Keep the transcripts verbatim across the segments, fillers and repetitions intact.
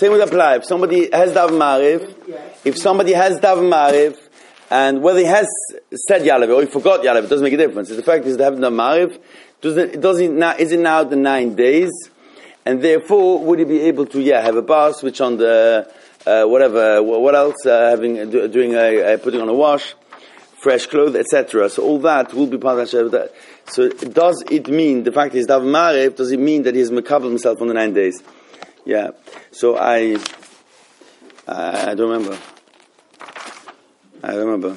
same would apply. If somebody has Dav Mariv, if somebody has Dav Mariv, and whether he has said Yalav or he forgot Yalav, it doesn't make a difference. The fact is to have Dav Mariv, does it, does it now, is it now the nine days? And therefore, would he be able to, yeah, have a bar, switch on the, uh, whatever, what else, uh, having, do, doing a, uh, putting on a wash, fresh clothes, et cetera. So all that will be part of Hashem. So does it mean, the fact is, Dav Mariv, does it mean that he has mekabel himself on the nine days? Yeah. So I, I, I don't remember. I don't remember.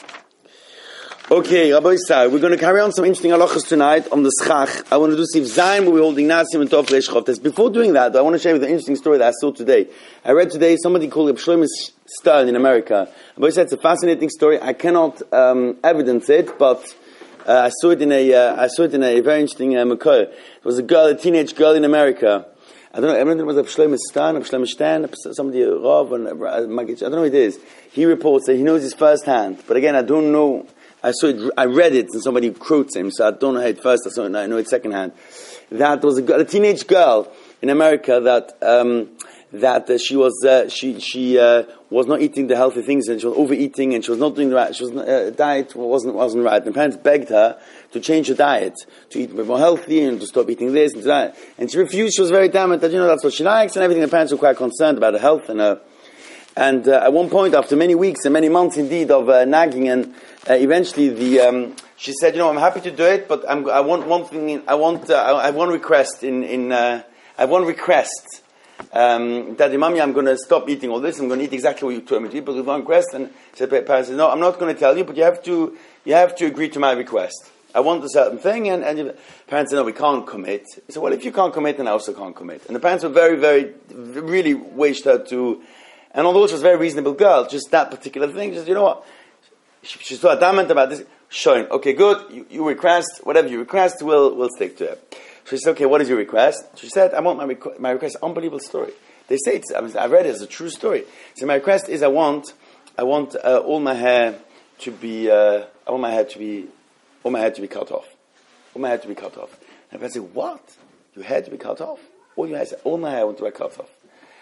Okay, Rabbi Yisrael, we're going to carry on some interesting halachas tonight on the schach. I want to do Sif Zayin, where we're holding Nasim and Tov Reish Chof. Before doing that, though, I want to share with you an interesting story that I saw today. I read today somebody called Reb Shlomo Stern in America. Rabbi Yisrael, it's a fascinating story. I cannot um, evidence it, but uh, I saw it in a uh, I saw it in a very interesting uh, makor. There was a girl, a teenage girl in America. I don't know. I don't know if it was Reb Shlomo Stern, Reb Shlomo Stern, somebody Rav, and I don't know who it is. He reports that he knows his first hand, but again, I don't know. I saw it, I read it, and somebody quotes him, so I don't know how it first, I saw it, I know it second hand. That was a, girl, a teenage girl in America that, um, that uh, she was, uh, she, she, uh, was not eating the healthy things, and she was overeating, and she was not doing the right, she was, uh, diet wasn't, wasn't right. And the parents begged her to change her diet, to eat more healthy, and to stop eating this and that. And she refused. She was very adamant that, you know, that's what she likes, and everything. The parents were quite concerned about her health and her. And uh, at one point, after many weeks and many months indeed of uh, nagging, and uh, eventually the um, she said, "You know, I'm happy to do it, but I'm, I want one thing. In, I want. Uh, I have one request. In in uh, I have one request. Um, Daddy, Mommy, I'm going to stop eating all this. I'm going to eat exactly what you told me to eat, but with one request." And said, "Parents said, no, I'm not going to tell you, but you have to. You have to agree to my request. I want a certain thing." And, and the parents said, "No, we can't commit." He said, "Well, if you can't commit, then I also can't commit." And the parents were very, very, really wished her to. And although she was a very reasonable girl, just that particular thing, just, you know what, she, she's so adamant about this, showing, okay, good, you, you request, whatever you request, we'll we'll stick to it. So she said, okay, what is your request? She said, I want my, requ- my request, unbelievable story. They say it's, I, mean, I read it as a true story. So my request is I want, I want uh, all my hair to be, uh, I want my hair to be, all my hair to be cut off. All my hair to be cut off. And I said, what? Your hair to be cut off? All your hair, all my hair I want to be cut off.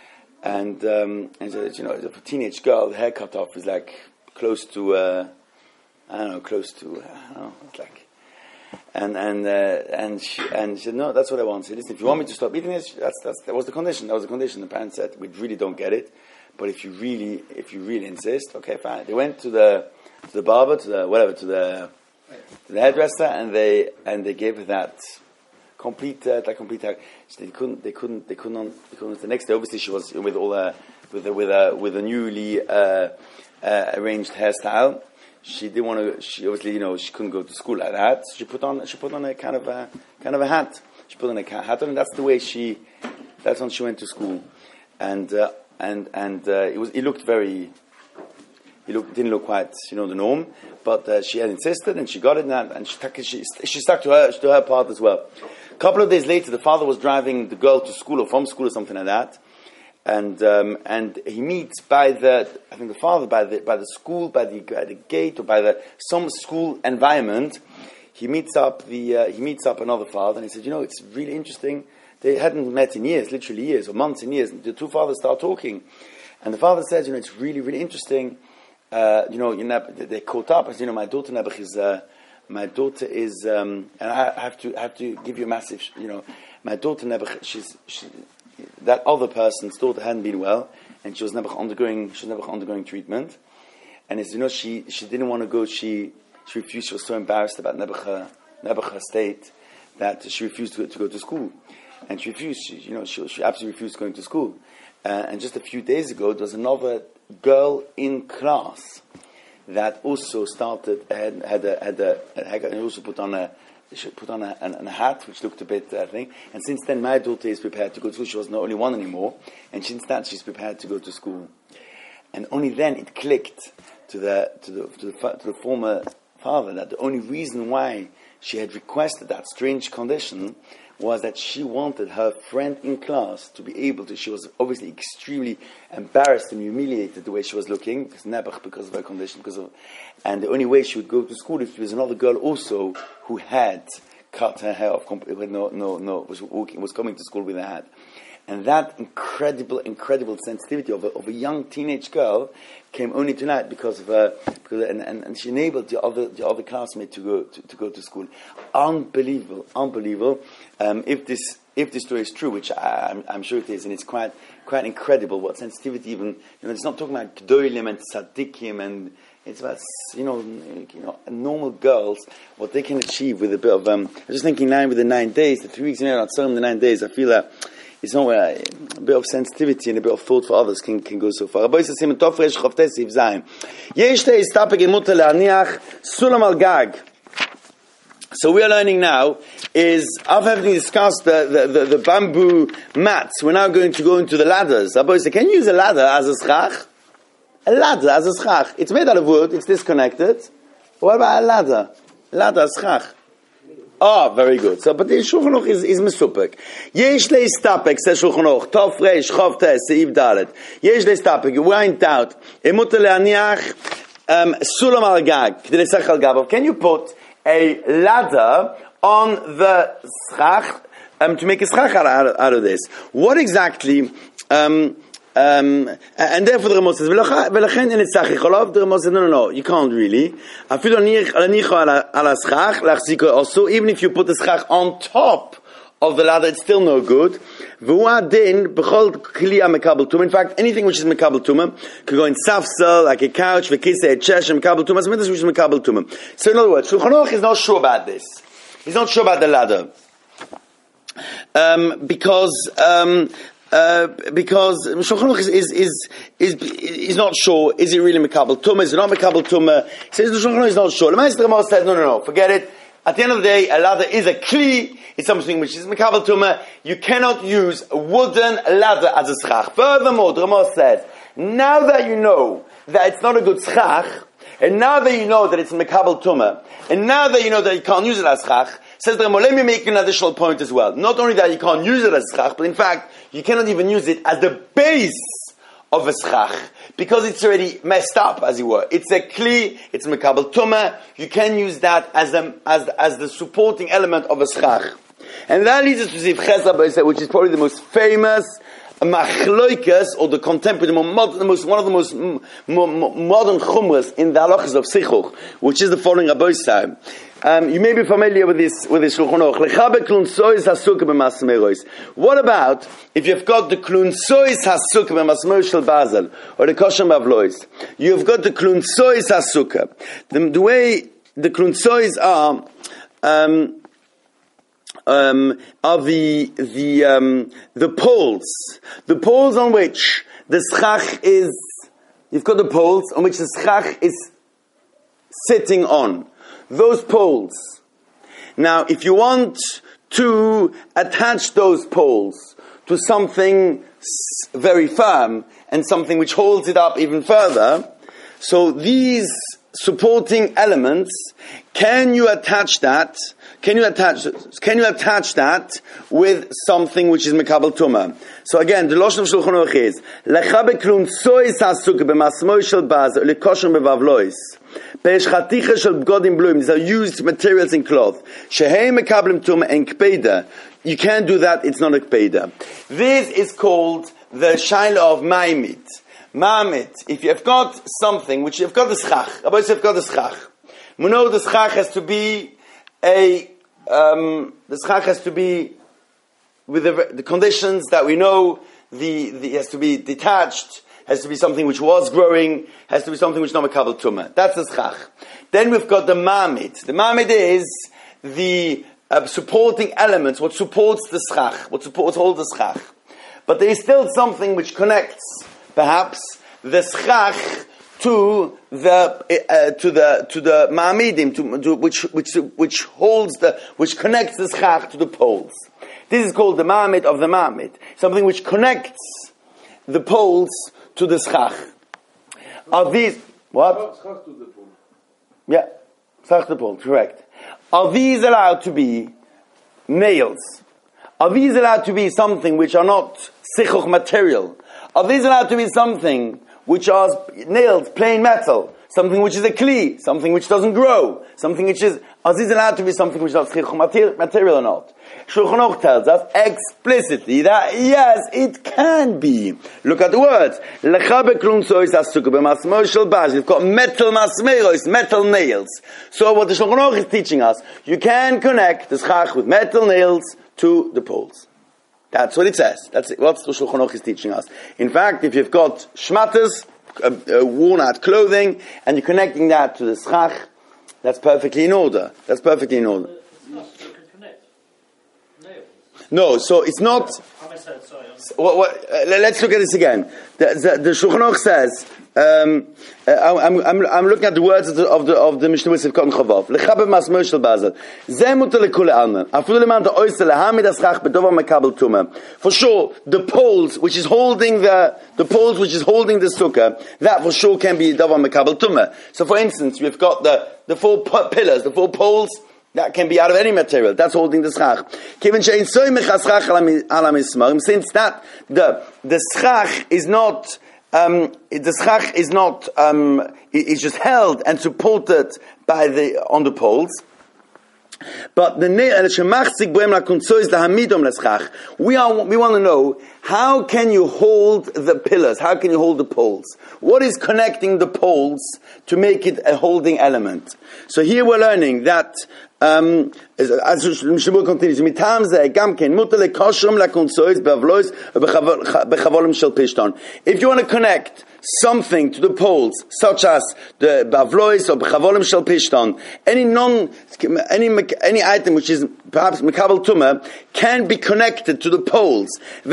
And, um, and so, you know, a teenage girl, the hair cut off is like close to, uh, I don't know, close to, I don't know, it's like, and, and, uh, and she, and she said, no, that's what I want. She said, listen, if you want me to stop eating this, that's, that's, that was the condition, that was the condition. The parents said, we really don't get it, but if you really, if you really insist, okay, fine. They went to the, to the barber, to the, whatever, to the, to the hairdresser, and they, and they gave her that, complete, uh, that complete. Uh, they couldn't. They couldn't. They couldn't. They couldn't. The next day, obviously, she was with all a with a, with a with a newly uh, uh, arranged hairstyle. She didn't want to. She obviously, you know, she couldn't go to school like that. So she put on. She put on a kind of a kind of a hat. She put on a hat on, and that's the way she. That's when she went to school, and uh, and and uh, it was. It looked very. It looked, didn't look quite, you know, the norm, but uh, she had insisted, and she got it, and, that, and she, she she stuck to her to her part as well. A couple of days later, the father was driving the girl to school or from school or something like that, and um, and he meets by the I think the father by the by the school by the, by the gate or by the some school environment. He meets up the uh, he meets up another father, and he said, you know, it's really interesting. They hadn't met in years, literally years or months and years. And the two fathers start talking, and the father says, you know, it's really really interesting. Uh, you know, you know, they caught up. As you know, my daughter Nebuch is, uh, my daughter is, um, and I have to have to give you a massive. You know, my daughter Nebuch, she's she, that other person's daughter hadn't been well, and she was Nebuch undergoing, she was Nebuch undergoing treatment, and as you know, she she didn't want to go. She she refused. She was so embarrassed about Nebuch, Nebuch's state that she refused to, to go to school, and she refused. She, you know, she she absolutely refused going to school. Uh, and just a few days ago, there was another girl in class that also started had had a had a had also put on a she put on a, a, a hat which looked a bit uh, thing. And since then, my daughter is prepared to go to school. She was not only one anymore, and since that, she's prepared to go to school. And only then it clicked to the to the to the, to the former father that the only reason why she had requested that strange condition was that she wanted her friend in class to be able to, she was obviously extremely embarrassed and humiliated the way she was looking, because Nebuch, because of her condition, because of, and the only way she would go to school if there was another girl also who had cut her hair off, no, no, no, was walking, was coming to school with a hat. And that incredible, incredible sensitivity of a, of a young teenage girl came only tonight because of her, because, and, and, and she enabled the other, the other classmate to go to, to go to school. Unbelievable, unbelievable. Um, if this, if this story is true, which I, I'm, I'm sure it is, and it's quite, quite incredible what sensitivity even, you know, it's not talking about gdolim and tzaddikim, and it's about, you know, you know, normal girls, what they can achieve with a bit of, um, I was just thinking now with the nine days, the three weeks in not so the nine days, I feel that it's not where a bit of sensitivity and a bit of thought for others can, can go so far. So we are learning now is, after having discussed the, the, the, the bamboo mats, we're now going to go into the ladders. Rabbi said, can you use a ladder as a schach? A ladder as a schach. It's made out of wood, it's disconnected. What about a ladder? Ladder, schach. Oh, very good. So, but the Shulchan Aruch is, is mesupek. Yesh leistapek, says Shulchan Aruch, Tov Reish, Chav Tes, Seif Dalet. Yesh leistapek, we're in doubt. Emuter leaniach, um, sulam al gag, k'dei lesach al gabav. Can you put a ladder on the schach, um, to make a schach out, out, out of this? What exactly, um, Um, and therefore the Ramos says, "V'lachen in etzach yicholav." The Ramos says, "No, no, no, you can't really. Afilu nicha ala schach lachziko also. Even if you put the schach on top of the ladder, it's still no good. V'uadin b'chol kliya mekabel tumah. In fact, anything which is mekabel tumah could go in safsel, like a couch, v'kisei, a chesh, and mekabel tumah. Something which is mekabel tumah. So, in other words, Shulchan Aruch is not sure about this. He's not sure about the ladder, um, because." Um, Uh, because Shulchan Aruch is, is, is, is, is not sure, is it really Mekabel Tumah, is it not Mekabel Tumah? He says the Shulchan Aruch is not sure. The Meister Ramah says, no, no, no, forget it. At the end of the day, a ladder is a kli, it's something which is Mekabel Tumah. You cannot use a wooden ladder as a schach. Furthermore, the Ramah says, now that you know that it's not a good schach, and now that you know that it's Mekabel Tumah, and now that you know that you can't use it as schach, says the Ramah, let me make an additional point as well. Not only that you can't use it as schach, but in fact, you cannot even use it as the base of a schach, because it's already messed up, as it were. It's a kli, it's mekabel tumah. You can use that as a, as as the supporting element of a schach, and that leads us to Ziv Chesed, which is probably the most famous machloikas, or the contemporary, the most, one of the most m- m- modern chumras in the halachas of sichuch, which is the following Rabbi Sai. Um, you may be familiar with this with this Shulchan Aruch. What about if you've got the klunsois hasukah b'masmor shel Basel or the kosher bavlois? You've got the klunsois hasukah. The, the way the klunsois are um, um, are the the um, the poles, the poles on which the schach is. You've got the poles on which the schach is sitting on. Those poles. Now, if you want to attach those poles to something very firm and something which holds it up even further, so these supporting elements, can you attach that? Can you attach? Can you attach that with something which is mekabel tumah? So again, the lashon of Shulchan Aruch is lechabe klunsois hasukah b'masmor shel Basel lekosher bevavlois. These are used materials in cloth. You can't do that, it's not a kpeda. This is called the shaila of ma'amid. Ma'amid, if you've got something, which you've got the schach, about you've got the schach. We know the schach has to be a, um, the schach has to be with the, the conditions that we know, the, the, it has to be detached, has to be something which was growing, has to be something which is not mekabel tumah. That's the schach. Then we've got the ma'amid. The ma'amid is the uh, supporting elements, what supports the schach, what supports holds the schach. But there is still something which connects, perhaps, the schach to the uh, to the to the ma'amidim, to, to which which which holds the which connects the schach to the poles. This is called the ma'amid of the ma'amid, something which connects the poles to the schach. Are these what? Schach to the pole. Yeah, schach to the pole. Correct. Are these allowed to be nails? Are these allowed to be something which are not sichuch material? Are these allowed to be something which are nails, plain metal, something which is a kli, something which doesn't grow, something which is, is it allowed to be something which is not material or not? Shulchan Aruch tells us explicitly that yes, it can be. Look at the words. Lechabe klunsois asuka b'masmor shel baz. You've got metal masmeros, metal nails. So what the Shulchan Aruch is teaching us, you can connect the schach with metal nails to the poles. That's what it says. That's what the Shulchan Aruch is teaching us. In fact, if you've got shmatters, uh, uh, worn out clothing, and you're connecting that to the schach, that's perfectly in order. That's perfectly in order. No, so it's not. What, what, uh, let's look at this again. The, the, the Shulchan Aruch says, um, uh, I'm, I'm, I'm looking at the words of the of the, of the Mishnah Berurah Cotton Chavav. Lechabe masmor shel bazel. Zeh mutar lekule alman. Afilu leman ta'oisel lehamid aschach bedovar mekabel tumah. For sure, the poles which is holding the the poles which is holding the sukkah, that for sure can be dovar mekabel tumah. So, for instance, we've got the the four p- pillars, the four poles. That can be out of any material. That's holding the schach. Since that the the schach is not um, the schach is not um, it's just held and supported by the on the poles. But the we are we want to know, how can you hold the pillars? How can you hold the poles? What is connecting the poles to make it a holding element? So here we're learning that um, as Mishnah Berurah continues, if you want to connect something to the poles, such as the bavlois or b'chavolim shel pishton, any non, any any item which is perhaps mekabel tumah can be connected to the poles.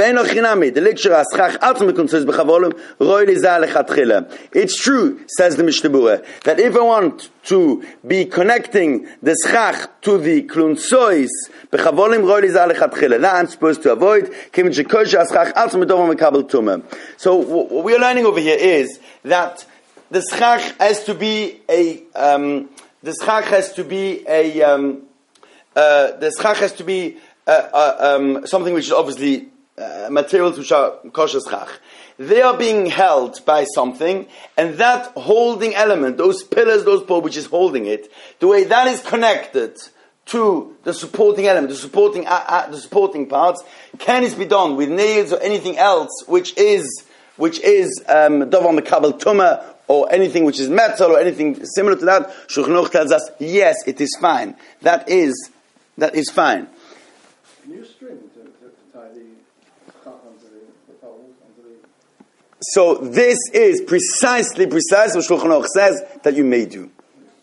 It's true, says the Mishnah Berurah, that if I want to be connecting the schach to the klunsois b'chavolim roi lizah lechatchila, that I'm supposed to avoid. So what we are learning over here is that the schach has to be a um, the schach has to be a um, uh, the schach has to be uh, uh, um, something which is obviously uh, materials which are kosher schach. They are being held by something, and that holding element, those pillars, those poles which is holding it, the way that is connected to the supporting element, the supporting uh, uh, the supporting parts, can it be done with nails or anything else which is which is um, davar mekabel tumah, or anything which is metal or anything similar to that? Shulchan Aruch tells us, yes, it is fine. That is that is fine. Can you string to, to, to tie the schach onto the, the poles onto the? So this is precisely precisely what Shulchan Aruch says that you may do.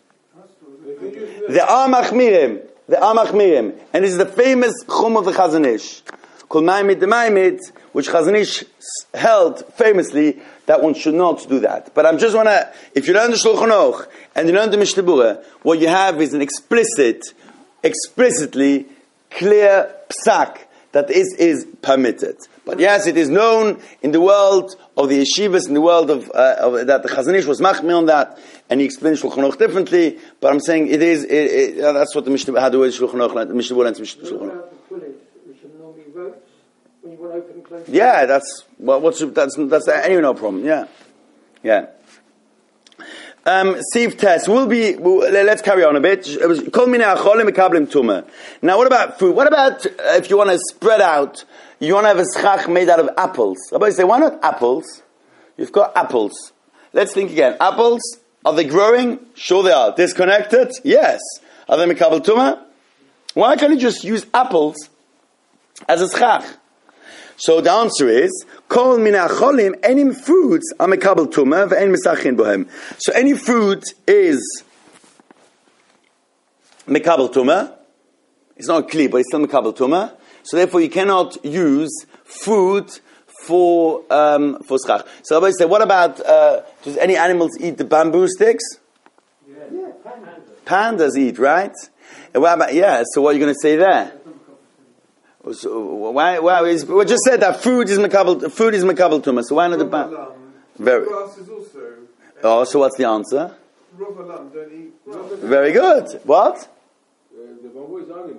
The are machmirim. The are machmirim. And this is the famous chum of the Chazon Ish, called Maimid the Maimid, which Chazon Ish held famously that one should not do that. But I'm just want to, if you learn the Shulchan Aruch and you learn the Mishnah Berurah, what you have is an explicit, explicitly clear psak that is is permitted. But yes, it is known in the world of the yeshivas, in the world of, uh, of that the Chazon Ish was machmir on that, and he explained Shulchan Aruch differently. But I'm saying it is. It, it, uh, that's what the Mishnah had the word Shulchan Aruch, the Mishnah Berurah and Mishnah Shulchan Aruch. Yeah, that's well, what's that's that's anyway no problem. Yeah, yeah. Um, Sieve test. We'll be. We'll, let's carry on a bit. Now, what about food? What about uh, if you want to spread out? You want to have a schach made out of apples. Somebody say, why not apples? You've got apples. Let's think again. Apples, are they growing? Sure they are. Disconnected? Yes. Are they mekabel tumah? Why can't you just use apples as a schach? So the answer is, kol min ha'cholim, any foods are mekabel tumah ve'en misachin bohem. So any food is mekabel tumah. It's not kli, but it's still mekabel tumah. So therefore, you cannot use food for um, for schach. So everybody say, what about uh, does any animals eat the bamboo sticks? Yeah, yeah pandas. Pandas eat, right? And what about yeah? So what are you going to say there? So why? Why is we just said that food is mekabel food is mekabel tumah. So why not the bamboo? Very. Grass is also. Oh, so what's the answer? Rubber lamb don't eat grass. Very good. What? The bamboo is animal.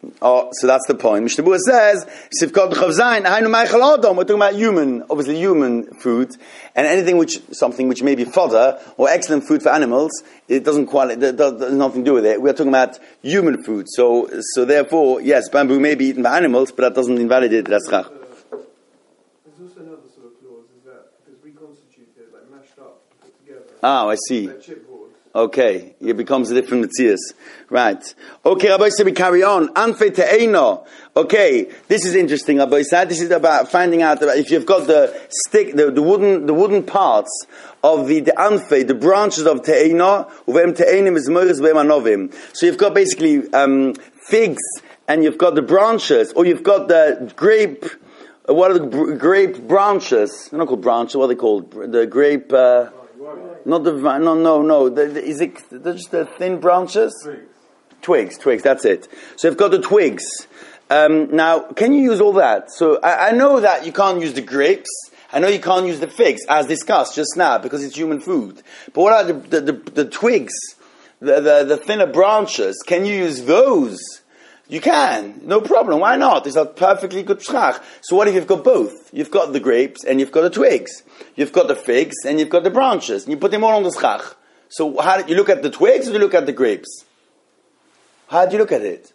Oh, so that's the point. Mishnah Berurah says, Sivkot Chav Zayin, Hainu Meichel Adam. We're talking about human, obviously human food, and anything which, something which may be fodder, or excellent food for animals, it doesn't quite, there's nothing to do with it. We're talking about human food. So, so therefore, yes, bamboo may be eaten by animals, but that doesn't invalidate the schach. There's also another sort of clause, is that if it's reconstituted, like mashed up, put together. Ah, I see. Like chipboard. Okay, it becomes a different metzias. Right. Okay, Rabbi said we carry on. Anfe te'eno. Okay, this is interesting, Rabbi said. This is about finding out about if you've got the stick, the, the wooden, the wooden parts of the, the anfe, the branches of te'eno, uvem te'enim is moiris ve'em anovim. So you've got basically, um, figs, and you've got the branches, or you've got the grape, uh, what are the br- grape branches? They're not called branches, what are they called? The grape, uh, Not the no no no. The, the, is it they're just the thin branches? Twigs. Twigs, twigs. That's it. So you've got the twigs. Um, now, can you use all that? So I, I know that you can't use the grapes. I know you can't use the figs, as discussed just now, because it's human food. But what are the the, the, the twigs, the, the the thinner branches? Can you use those? You can, no problem. Why not? It's a perfectly good pschach. So what if you've got both? You've got the grapes and you've got the twigs. You've got the figs and you've got the branches. And you put them all on the schach. So how do you look at the twigs or do you look at the grapes? How do you look at it?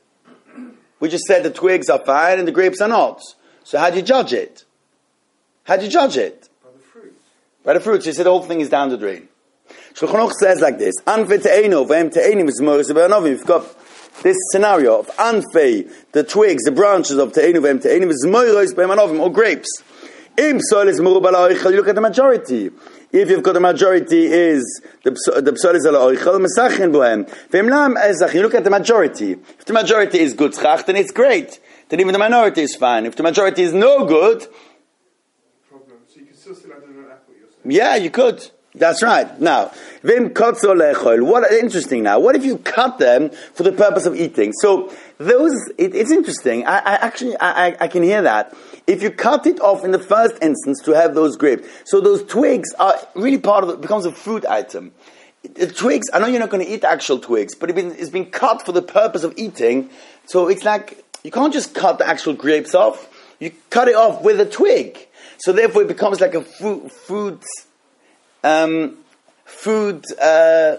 We just said the twigs are fine and the grapes are not. So how do you judge it? How do you judge it? By the fruits. By the fruits. You said the whole thing is down the drain. Shulchan Aruch says like this. Anfe te'eno v'em te'enim is moris v'anovim. You've got this scenario of anfei, the twigs, the branches of te'enu v'em te'enu is moiros b'emanovim, or grapes. Im psol is murub ala oichel, you look at the majority. If you've got the majority is, the psol is ala oichel, mesachin bohem. V'im lam ezach, you look at the majority. If the majority is good schach, then it's great. Then even the minority is fine. If the majority is no good, problem. So you can still still have an apple, you're saying? yeah, you could. That's right. Now, vim kotzo lechol. What interesting now. What if you cut them for the purpose of eating? So those, it, it's interesting. I, I actually, I, I can hear that. If you cut it off in the first instance to have those grapes, so those twigs are really part of it, becomes a food item. The twigs, I know you're not going to eat actual twigs, but it's been cut for the purpose of eating. So it's like, you can't just cut the actual grapes off. You cut it off with a twig. So therefore it becomes like a food, food, Um, food uh,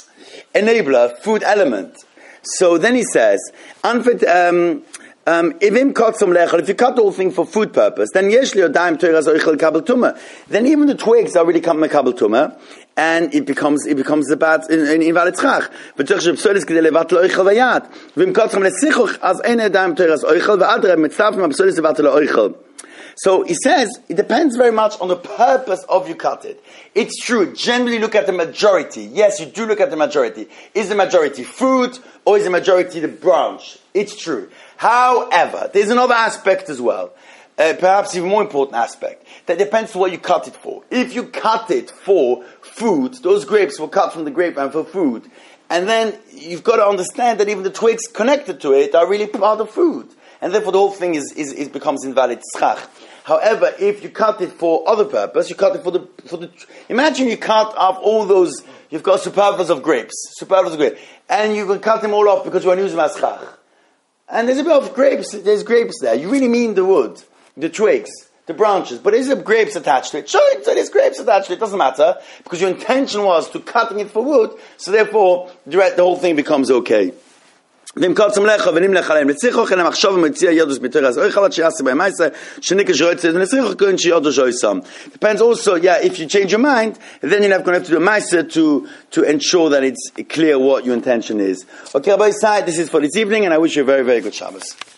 enabler, food element. So then he says, "Anfit um, um, if you cut the whole thing for food purpose, then yeshli odaim toiras oichel kabel tumah. Then even the twigs are really come kabel tumah, and it becomes it becomes a bad in invalid schach. But just psolis kedei levatel oichel vayad. Vim kotzam lesichuch as ein odaim toiras oichel vaadre mitzavim psolis levatel oichel." So he says, it depends very much on the purpose of you cut it. It's true, generally look at the majority. Yes, you do look at the majority. Is the majority food, or is the majority the branch? It's true. However, there's another aspect as well. Uh, perhaps even more important aspect. That depends on what you cut it for. If you cut it for food, those grapes were cut from the grapevine for food. And then you've got to understand that even the twigs connected to it are really part of food. And therefore the whole thing is, is, is becomes invalid schach. However, if you cut it for other purpose, you cut it for the, for the, imagine you cut off all those, you've got superfluous of grapes, superfluous of grapes, and you can cut them all off because you want to use them as schach. And there's a bit of grapes, there's grapes there. You really mean the wood, the twigs, the branches, but is there grapes attached to it? Sure, so there's grapes attached to it, doesn't matter, because your intention was to cutting it for wood, so therefore, the, the whole thing becomes okay. Depends also, yeah, if you change your mind, then you're going to have to do a meiser to, to ensure that it's clear what your intention is. Okay, Rabbi Isai, this is for this evening, and I wish you a very, very good Shabbos.